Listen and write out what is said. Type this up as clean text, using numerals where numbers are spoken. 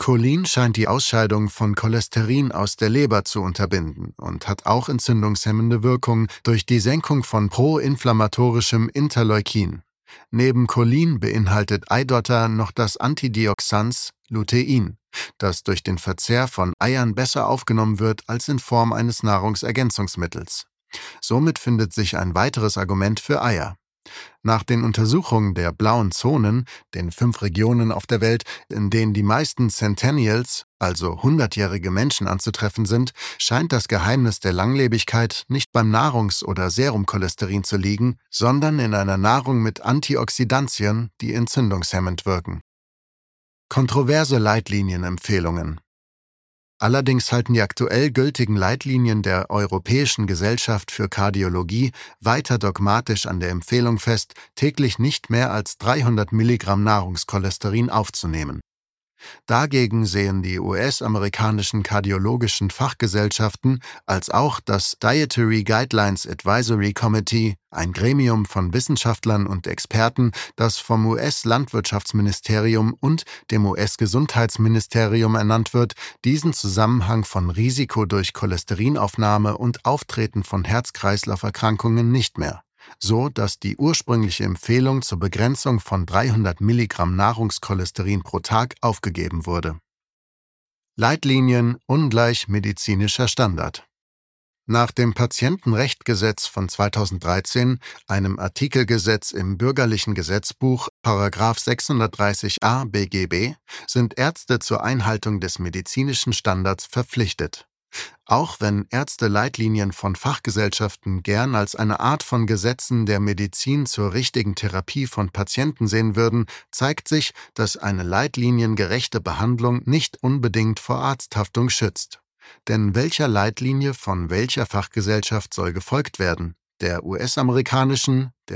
Cholin scheint die Ausscheidung von Cholesterin aus der Leber zu unterbinden und hat auch entzündungshemmende Wirkung durch die Senkung von proinflammatorischem Interleukin. Neben Cholin beinhaltet Eidotter noch das Antioxidans Lutein, das durch den Verzehr von Eiern besser aufgenommen wird als in Form eines Nahrungsergänzungsmittels. Somit findet sich ein weiteres Argument für Eier. Nach den Untersuchungen der blauen Zonen, den 5 Regionen auf der Welt, in denen die meisten Centennials, also 100-jährige Menschen, anzutreffen sind, scheint das Geheimnis der Langlebigkeit nicht beim Nahrungs- oder Serumcholesterin zu liegen, sondern in einer Nahrung mit Antioxidantien, die entzündungshemmend wirken. Kontroverse Leitlinienempfehlungen. Allerdings halten die aktuell gültigen Leitlinien der Europäischen Gesellschaft für Kardiologie weiter dogmatisch an der Empfehlung fest, täglich nicht mehr als 300 Milligramm Nahrungscholesterin aufzunehmen. Dagegen sehen die US-amerikanischen kardiologischen Fachgesellschaften als auch das Dietary Guidelines Advisory Committee, ein Gremium von Wissenschaftlern und Experten, das vom US-Landwirtschaftsministerium und dem US-Gesundheitsministerium ernannt wird, diesen Zusammenhang von Risiko durch Cholesterinaufnahme und Auftreten von Herz-Kreislauf-Erkrankungen nicht mehr, so dass die ursprüngliche Empfehlung zur Begrenzung von 300 Milligramm Nahrungscholesterin pro Tag aufgegeben wurde. Leitlinien ungleich medizinischer Standard. Nach dem Patientenrechtgesetz von 2013, einem Artikelgesetz im Bürgerlichen Gesetzbuch, § 630a BGB, sind Ärzte zur Einhaltung des medizinischen Standards verpflichtet. Auch wenn Ärzte Leitlinien von Fachgesellschaften gern als eine Art von Gesetzen der Medizin zur richtigen Therapie von Patienten sehen würden, zeigt sich, dass eine leitliniengerechte Behandlung nicht unbedingt vor Arzthaftung schützt. Denn welcher Leitlinie von welcher Fachgesellschaft soll gefolgt werden? Der US-amerikanischen, der